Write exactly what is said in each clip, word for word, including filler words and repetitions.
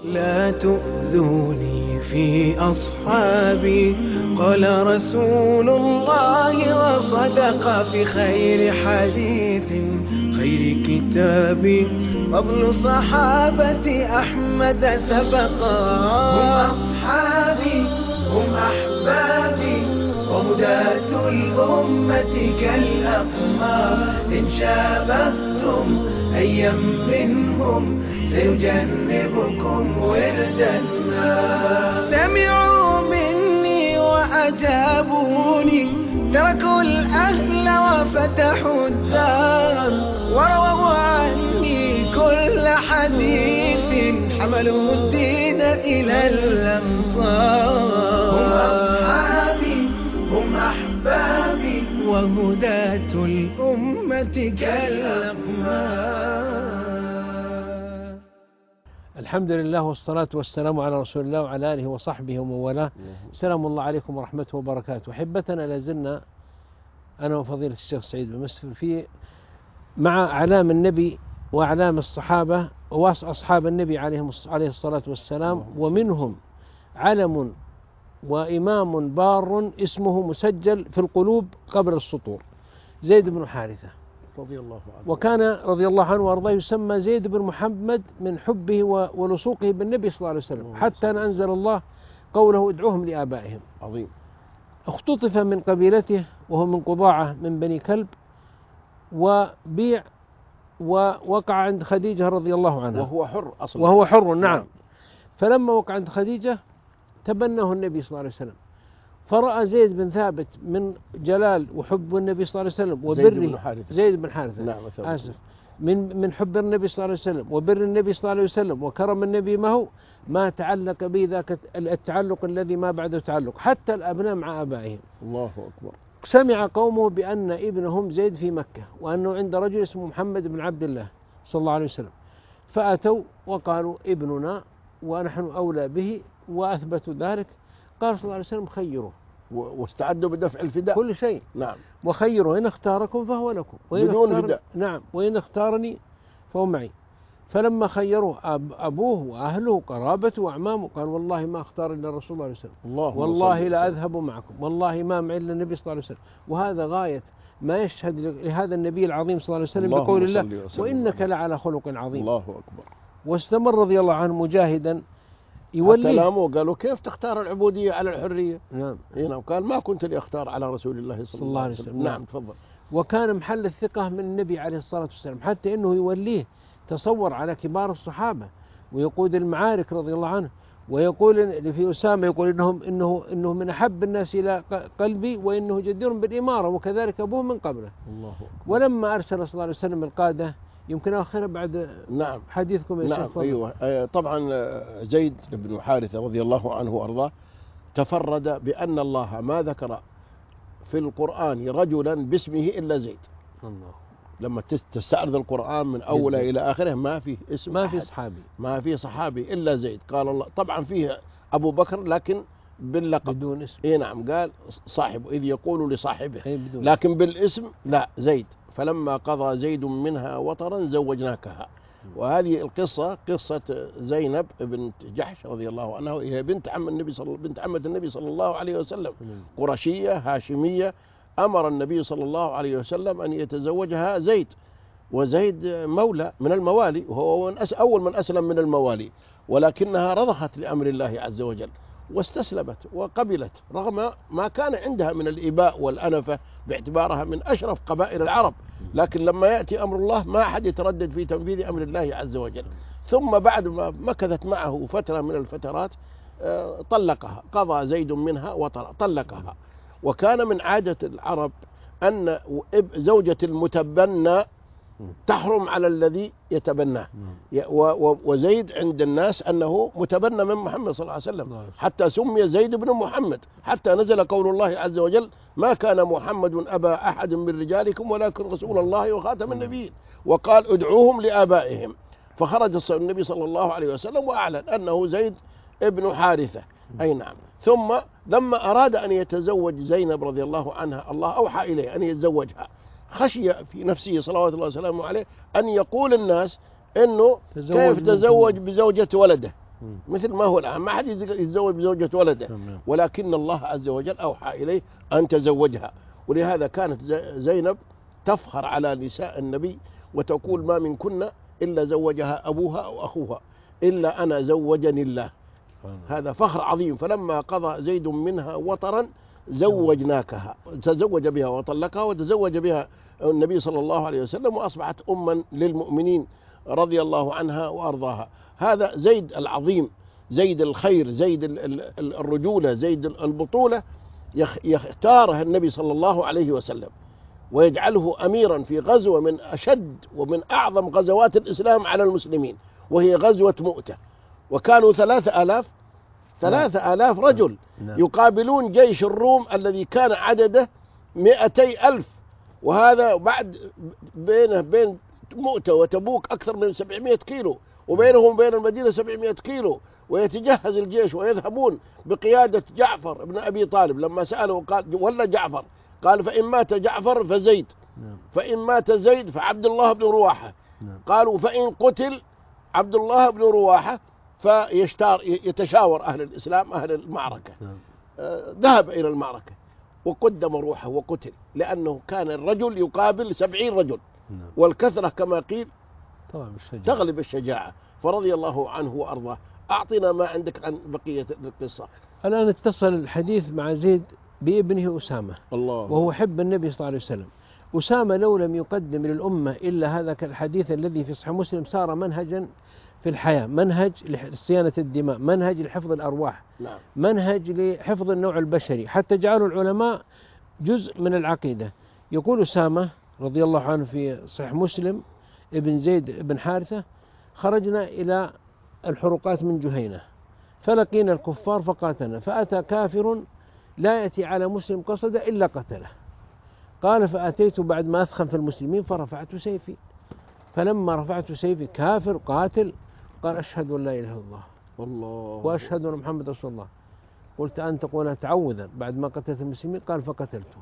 لا تؤذوني في أصحابي، قال رسول الله وصدق في خير حديث خير كتاب قبل صحابة أحمد سبقا. هم أصحابي هم أحبابي وهداة الأمة كالأقمار، إن شابهتم أيا منهم سيجنبكم ورد النار. سمعوا مني وأجابوني، تركوا الأهل وفتحوا الدار، ورووا عني كل حديث حملوا الدين إلى الأمصار. هم أصحابي هم أحبابي وهداة الأمة كالأقمار. الحمد لله والصلاة والسلام على رسول الله وعلى آله وصحبه ومن والاه. سلام الله عليكم ورحمته وبركاته. أحبتنا، لازلنا أنا وفضيلة الشيخ سعيد بن مسفر في مع أعلام النبي وأعلام الصحابة وأصحاب النبي عليه الصلاة والسلام، ومنهم علم وإمام بار اسمه مسجل في القلوب قبل السطور، زيد بن حارثة رضي الله عنه. وكان رضي الله عنه وارضاه يسمى زيد بن محمد من حبه ولصوقه بالنبي صلى الله عليه وسلم، حتى أن أنزل الله قوله ادعوهم لآبائهم. عظيم. اختطف من قبيلته وهو من قضاعة من بني كلب، وبيع ووقع عند خديجة رضي الله عنها وهو حر أصلا. وهو حر نعم. نعم. فلما وقع عند خديجة تبناه النبي صلى الله عليه وسلم، فرأى زيد بن ثابت من جلال وحب النبي صلى الله عليه وسلم وبره زيد بن حارثة, زيد بن حارثة. نعم آسف من من حب النبي صلى الله عليه وسلم وبر النبي صلى الله عليه وسلم وكرم النبي ما هو ما تعلق به ذاك التعلق الذي ما بعده تعلق، حتى الأبناء مع آبائهم. الله أكبر. سمع قومه بأن ابنهم زيد في مكة، وأنه عند رجل اسمه محمد بن عبد الله صلى الله عليه وسلم، فأتوا وقالوا ابننا ونحن أولى به، وأثبتوا ذلك. قال صلى الله عليه وسلم خيروه، واستعدوا بدفع الفداء كل شيء. نعم. وخيروا إن اختاركم فهو لكم وإن بدون اختار... فداء. نعم. وإن اختارني فهو معي. فلما خيروه أب... أبوه وأهله وقرابته وأعمامه قال والله ما اختار إلا الرسول صلى الله عليه وسلم، الله والله لا أذهب معكم، والله ما معي إلا النبي صلى الله عليه وسلم. وهذا غاية ما يشهد لهذا النبي العظيم صلى الله عليه وسلم بقول الله وإنك لعلى خلق عظيم. الله أكبر. واستمر رضي الله عنه مجاهدا يوليه. حتى لاموا قالوا كيف تختار العبودية على الحرية؟ نعم. نعم. قال ما كنت لأختار على رسول الله صلى الله عليه وسلم. نعم تفضل. وكان محل الثقة من النبي عليه الصلاة والسلام، حتى إنه يوليه تصور على كبار الصحابة ويقود المعارك رضي الله عنه، ويقول في أسامة يقول إنهم إنه إنه من أحب الناس إلى قلبي وإنه جدير بالإمارة، وكذلك أبوه من قبله. الله أكبر. ولما أرسل صلى الله عليه وسلم القادة، يمكن آخرها بعد نعم حديثكم يا نعم شيخ. أيوة. آه طبعا زيد بن حارثة رضي الله عنه وأرضاه تفرد بأن الله ما ذكر في القرآن رجلا باسمه إلا زيد. الله. لما تستعرض القرآن من أوله إلى آخره ما فيه اسم ما في صحابي ما في صحابي إلا زيد. قال الله طبعا فيه أبو بكر لكن باللقب بدون اسم. إيه نعم. قال صاحبه إذ يقول لصاحبه إيه لكن بالاسم لا زيد. فلما قضى زيد منها وطرا زوجناكها. وهذه القصة قصة زينب بنت جحش رضي الله عنها، هي بنت عم النبي صلى بنت عمة النبي صلى الله عليه وسلم، قرشية هاشمية. أمر النبي صلى الله عليه وسلم أن يتزوجها زيد، وزيد مولى من الموالي، وهو من أول من أسلم من الموالي، ولكنها رضخت لأمر الله عز وجل واستسلمت وقبلت رغم ما كان عندها من الإباء والأنفة باعتبارها من أشرف قبائل العرب. لكن لما يأتي أمر الله ما أحد يتردد في تنفيذ أمر الله عز وجل. ثم بعد ما مكثت معه فترة من الفترات طلقها، قضى زيد منها وطلقها. وكان من عادة العرب أن زوجة المتبنى تحرم على الذي يتبناه. وزيد عند الناس أنه متبنى من محمد صلى الله عليه وسلم، حتى سمي زيد بن محمد، حتى نزل قول الله عز وجل ما كان محمد أبا أحد من رجالكم ولكن رسول الله وخاتم النبيين. وقال ادعوهم لآبائهم. فخرج النبي صلى الله عليه وسلم وأعلن أنه زيد ابن حارثة. أي نعم. ثم لما أراد أن يتزوج زينب رضي الله عنها الله أوحى إليه أن يتزوجها، خشي في نفسه صلوات الله وسلامه عليه أن يقول الناس إنه كيف تزوج بزوجة ولده، مثل ما هو الآن، ما حد يتزوج بزوجة ولده، ولكن الله عز وجل أوحى إليه أن تزوجها. ولهذا كانت زينب تفخر على نساء النبي وتقول: ما من كنا إلا زوجها أبوها أو أخوها إلا أنا زوجني الله. هذا فخر عظيم. فلما قضى زيد منها وطرا زوجناكها، تزوج بها وطلقها، وتزوج بها النبي صلى الله عليه وسلم، وأصبحت أما للمؤمنين رضي الله عنها وأرضاها. هذا زيد العظيم، زيد الخير، زيد الرجولة، زيد البطولة، يختاره النبي صلى الله عليه وسلم ويجعله أميرا في غزوة من أشد ومن أعظم غزوات الإسلام على المسلمين، وهي غزوة مؤتة. وكانوا ثلاثة آلاف ثلاثة آلاف رجل يقابلون جيش الروم الذي كان عدده مئتي ألف، وهذا بعد بينه بين مؤتة وتبوك أكثر من سبعمائة كيلو، وبينهم وبين المدينة سبعمائة كيلو. ويتجهز الجيش ويذهبون بقيادة جعفر بن أبي طالب. لما سأله قال: ولا جعفر؟ قال: فإن مات جعفر فزيد، فإن مات زيد فعبد الله بن رواحة. قالوا: فإن قتل عبد الله بن رواحة فيشتار يتشاور أهل الإسلام أهل المعركة. آه ذهب إلى المعركة وقدم روحه وقتل، لأنه كان الرجل يقابل سبعين رجل، والكثرة كما قيل تغلب الشجاعة. فرضي الله عنه وأرضاه. أعطنا ما عندك عن بقية القصة. الآن اتصل الحديث مع زيد بابنه أسامة، الله، وهو حب النبي صلى الله عليه وسلم. أسامة لو لم يقدم للأمة إلا هذا الحديث الذي في صحيح مسلم صار منهجا في الحياة، منهج لصيانة الدماء، منهج لحفظ الأرواح، نعم. منهج لحفظ النوع البشري، حتى جعلوا العلماء جزء من العقيدة. يقول أسامة رضي الله عنه في صحيح مسلم: ابن زيد بن حارثة: خرجنا إلى الحروقات من جهينة فلقينا الكفار فقاتلنا، فأتى كافر لا يأتي على مسلم قصد إلا قتله. قال: فأتيت بعد ما أثخن في المسلمين فرفعت سيفي، فلما رفعت سيفي كافر قاتل قال: أشهد أن لا إله إلا الله الله وأشهد أن محمد رسول الله. قلت: أن تقولها تعوذا بعد ما قتلت المسلمين؟ قال: فقتلته.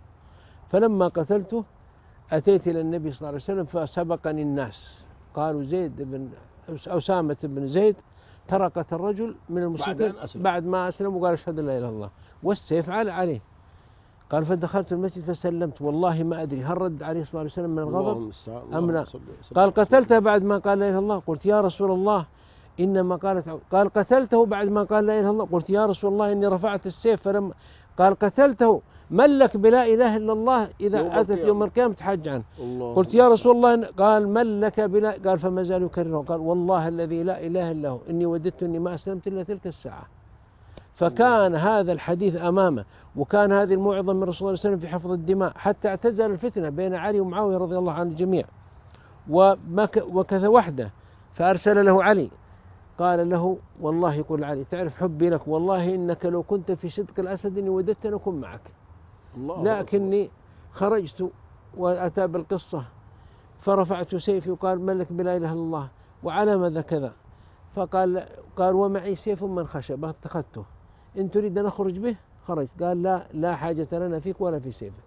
فلما قتلته أتيت إلى النبي صلى الله عليه وسلم فسبقني الناس، قالوا: زيد بن أسامة بن زيد ترى قتل رجل من المشركين بعد ما أسلم وقال: أشهد أن لا إله إلا الله، والسيف عليه. قال: فدخلت المسجد فسلمت، والله ما أدري هل رد عليه صلى الله عليه وسلم من الغضب أم لا. قال: قتلته بعد ما قال لا إله إلا الله؟ قلت: يا رسول الله إنما قالت. قال: قتلته بعد ما قال لا إله إلا الله؟ قلت: يا رسول الله إني رفعت السيف فلم. قال: قتلته من لك بلا إله إلا الله إذا أتت يوم القيامة تحج عنه. قلت: يا رسول الله. قال: من لك بلا. قال: فما زال يكرره. قال: والله الذي لا إله إلا هو إني وددت إني ما أسلمت إلا تلك الساعة. فكان هذا الحديث أمامه، وكان هذه الموعظة من رسول الله صلى الله عليه وسلم في حفظ الدماء، حتى اعتزل الفتنة بين علي ومعاوية رضي الله عن الجميع، وكذا وحده. فأرسل له علي قال له: والله، يقول علي: تعرف حبي لك، والله إنك لو كنت في صدق الأسد إني وددت أن أكون معك، لكني خرجت. وأتى بالقصة فرفعت سيفي وقال: من لك بلا إله إلا الله وعلى ماذا كذا؟ فقال: قال: ومعي سيف من خشب اتخذته، إن تريد أن أخرج به خرجت. قال: لا لا حاجة لنا فيك ولا في سيفك.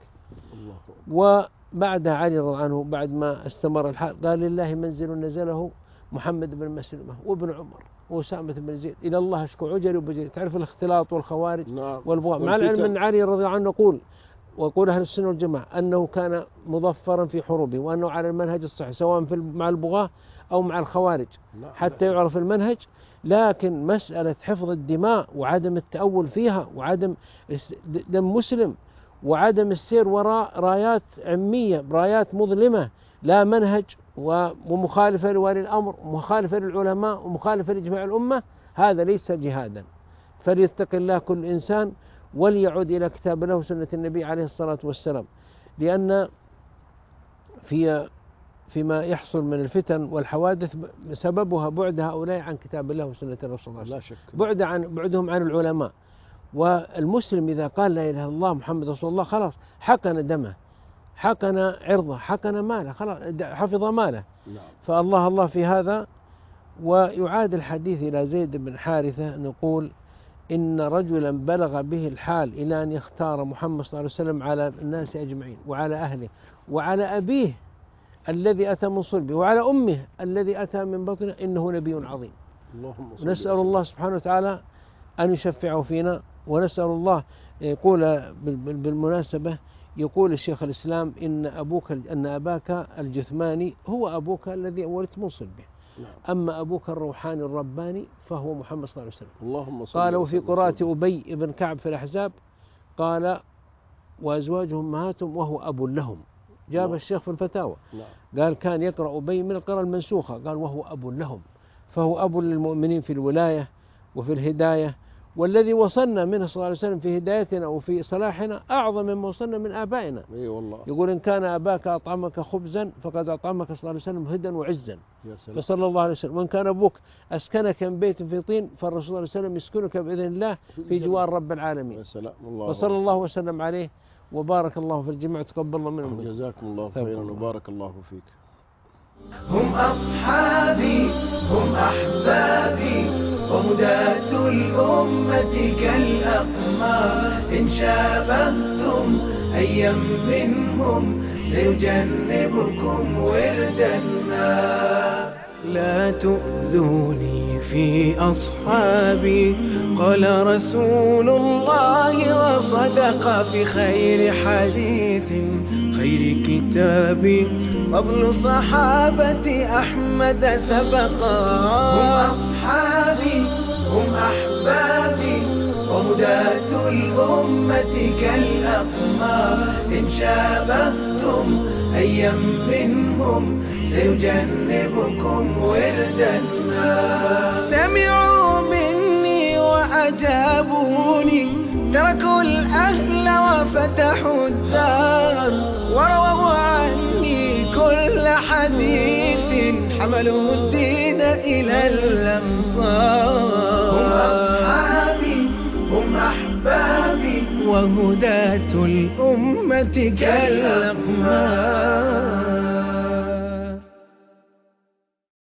وبعد علي رضي الله عنه بعد ما استمر الحال قال: لله منزل نزله محمد بن مسلمة وابن عمر وأسامة بن زيد، إلى الله أشكو عجلي وبجري. تعرف الاختلاط والخوارج نعم. والبغاء، مع العلم أن علي رضي الله عنه يقول، ويقول أهل السنة والجماعة، أنه كان مظفرا في حروبه، وأنه على المنهج الصحيح سواء في مع البغاة أو مع الخوارج حتى يعرف المنهج. لكن مسألة حفظ الدماء وعدم التأول فيها وعدم دم مسلم وعدم السير وراء رايات عمية، رايات مظلمة لا منهج، ومخالفة لولي الأمر ومخالفة للعلماء ومخالفة لإجماع الأمة، هذا ليس جهادا. فليتق الله كل إنسان وليعود إلى كتاب الله وسنة النبي عليه الصلاة والسلام، لأن في فيما يحصل من الفتن والحوادث سببها بعد هؤلاء عن كتاب الله وسنة الرسول صلى الله عليه وسلم، بعد عن بعدهم عن العلماء. والمسلم إذا قال لا إله إلا الله محمد رسول الله خلاص حقن دمه، حقن عرضه، حقن ماله، خلاص حفظ ماله. فالله الله في هذا. ويعاد الحديث إلى زيد بن حارثة، نقول إن رجلا بلغ به الحال إلى أن يختار محمد صلى الله عليه وسلم على الناس أجمعين وعلى أهله وعلى أبيه الذي أتى من صلبه وعلى أمه الذي أتى من بطنه، إنه نبي عظيم. ونسأل الله سبحانه وتعالى أن يشفعه فينا. ونسأل الله يقول بالمناسبة، يقول الشيخ الإسلام إن أبوك أن أباك الجثماني هو أبوك الذي ولدت من صلبه، أما أبوك الروحاني الرباني فهو محمد صلى الله عليه وسلم. اللهم صل. قال وفي قراءة أبي بن كعب في الأحزاب قال وأزواجهم أمهاتهم وهو أب لهم. جاب الله. الشيخ في الفتاوى قال كان يقرأ أبي من القراءة المنسوخة، قال وهو أب لهم، فهو أب للمؤمنين في الولاية وفي الهداية، والذي وصلنا منه صلى الله عليه وسلم في هدايتنا وفي صلاحنا أعظم مما وصلنا من آبائنا. أي والله. يقول إن كان أباك أطعمك خبزا فقد أطعمك صلى الله عليه وسلم هدا وعزا، فصلى الله عليه وسلم. وإن كان أبوك أسكنك من بيت في طين فالرسول صلى الله عليه وسلم يسكنك بإذن الله في جوار رب العالمين. وصلى الله وسلم عليه وبارك الله في الجميع، تقبل الله منهم. جزاكم الله خيرا وبارك الله فيك. هم أصحابي هم أحبابي وهداة الأمة كالأقمار، إن شابهتم أيا منهم سيجنبكم ورد النار. لا تؤذوني في أصحابي قال رسول الله وصدق في خير حديث خير كتاب قبل صحابة أحمد سبقا. هم أصحابي هم أحبابي وهداة الأمة كالأقمار، إن شابهتم أيا منهم سيجنبكم ورد النار. سمعوا مني وأجابوني، تركوا الأهل وفتحوا الدار، ورووا عني كل حديث حملوا الدين إلى الأمصار. هم أصحابي هم أحبابي وهداة الأمة كالأقمار.